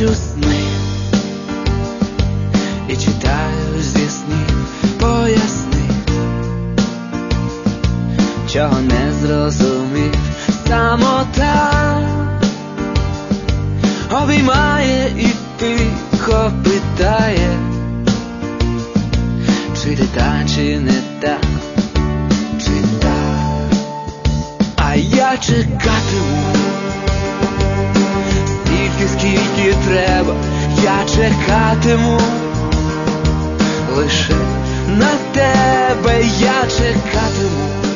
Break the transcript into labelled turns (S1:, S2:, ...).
S1: бачу сни і читаю зі снів, поясни, чого не зрозумів. Самота обіймає і тихо питає, чи ти та, чи не та, чи та. А я чекатиму стільки, скільки треба. Я чекатиму лише на тебе. Я чекатиму